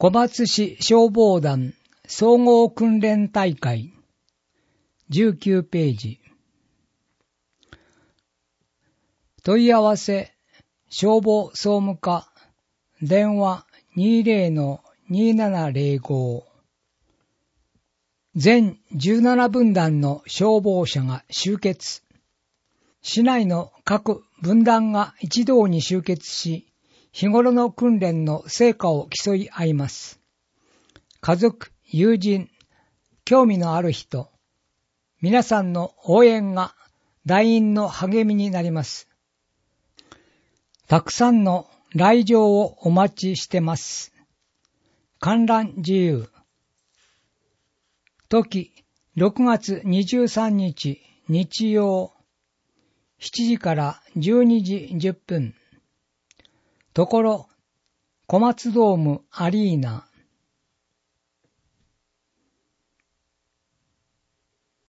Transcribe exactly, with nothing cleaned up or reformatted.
小松市消防団総合訓練大会じゅうきゅうページ。問い合わせ消防総務課電話 にじゅう の にじゅうななゼロご。全じゅうなな分団の消防車が集結。市内の各分団が一堂に集結し、日頃の訓練の成果を競い合います。家族、友人、興味のある人、皆さんの応援が団員の励みになります。たくさんの来場をお待ちしてます。観覧自由。時、ろくがつにじゅうさんにち日曜、しちじからじゅうにじじゅっぷん。ところ、小松ドームアリーナ。